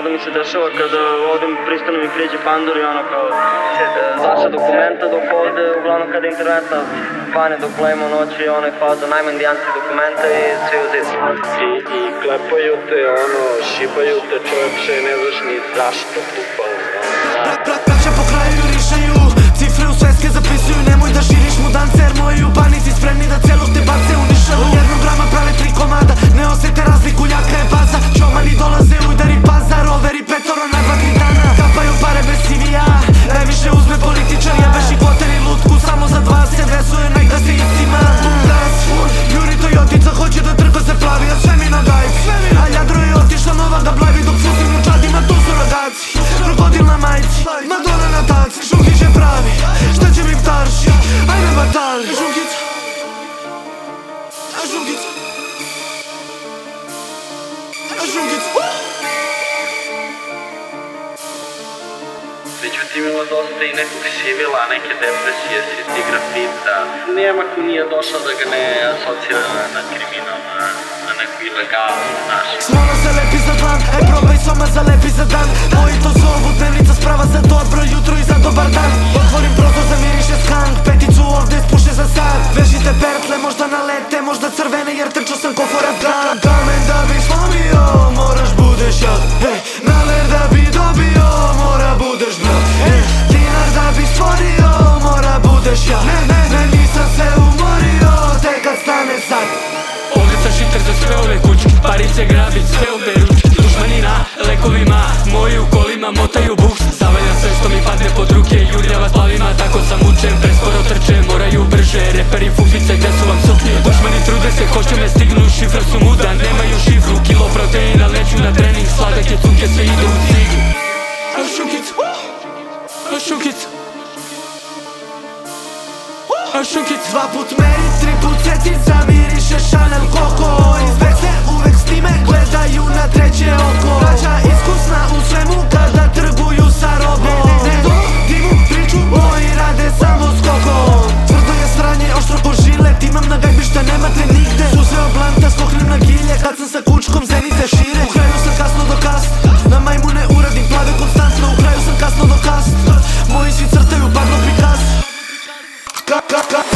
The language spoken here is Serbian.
rado mi se dešava kada ovdje pristanu mi prijeđe Pandur i ono kao zaša dokumenta dok ovdje, uglavnom kada interneta pane dok lejemo noći, onaj faza najmanj dijanci dokumenta i svi u zid. I klepaju te, šibaju te čovječe, ne znaš ni zašto bukvalno. Braća po kraju rišaju, cifre u sveske zapisuju, nemoj da širiš mu dance jer moji u panici spremni da celog te bace u nišavu. Od 1 grama prave 3 komada, ne osete razliku, ljaka je baza. Čomani dolaze, udari paza, roveri petoro na 2-3 dana. Kapaju pare bez CV-a, najviše uzme političar, jebeš i kvoter i lutku, samo za 2 se vezuje, nek da se istima. Gas, Juri Toyotica hoće da trko se plavi, a sve mi na gajb. A Ljadro je otišla nova da blavi, dok susim u čadima, tu su ragaci. Krokodil na majici, Madonna na taksi, Žunkić je pravi, šta će mi ptarši, ajme batali. Žunkić, a Žunkić, a Žunkić. Međutim ima dosta i nekog sivila, neke depresije, svisti grafita. Nema ko nije došao da ga ne asocira na kriminal, na neku ilegalu, znaš. Smola se lepi za dlan, probaj soma za lepi za dan. Moji to zovu, dnevnica sprava za dobro jutro i za dobar dan. Otvorim prozor, zamiriše skank, peticu ovde spuše za sad. Vežite pertle, možda nalete, možda crvene jer trčao sam ko Forrest Gump. Kamen da bi slomio, moraš budeš jak. Naler da bi dobio, mora budeš brak. Dinar da bi stvorio, mora budeš jak. Ne, nisam se umorio, tek kad stane sad. Ovdje sam šiter za sve ove kućke, parice grabit, sve obe ručke. Dušmani na lekovima, moji u kolima motaju buks. Zavaljam sve što mi padne pod ruke, jurljava splavima, tako sam učen. Presporo trče, moraju brže, reperi fufice, gde su vam suknje? Dušmani trude se, hoće me stignu, šifra su muda, nemaju šifru. Kilo proteina, leću na trening, sladak je cunke, sve ide u ciglu. A Žunkić, a Žunkić, a Žunkić. 2 put meri, 3 put ceci, zamiriše Chanel Coco. Izvek se uvek s time, gledaju na treće oko. Braća iskusna u svemu kada trguju sa robom. Ne dimu priču, moji rade samo skokom. Tvrdo je sranje, oštro ko žilet, imam na gajbi šta nemate nigde. Uzeo blanta, skoknem na gilje, kad sam sa kučkom zenice šire. U kraju sam kasno do kasno, na majmune uradim plave konstantno. U kraju sam kasno do kasno, moji svi crtaju Pablo Picasso.